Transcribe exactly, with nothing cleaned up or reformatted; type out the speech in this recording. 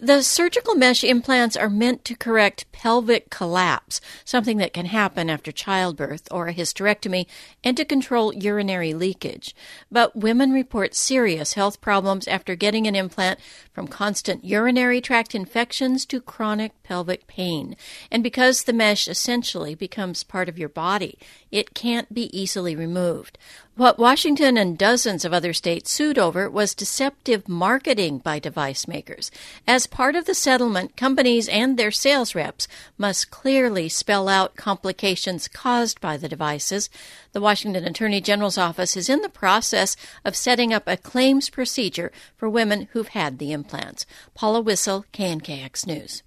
The surgical mesh implants are meant to correct pelvic collapse, something that can happen after childbirth or a hysterectomy, and to control urinary leakage. But women report serious health problems after getting an implant, from constant urinary tract infections to chronic pelvic pain. And because the mesh essentially becomes part of your body, it can't be easily removed. What Washington and dozens of other states sued over was deceptive marketing by device makers. As part of the settlement, companies and their sales reps must clearly spell out complications caused by the devices. The Washington Attorney General's office is in the process of setting up a claims procedure for women who've had the implants. Paula Wissel, K N K X News.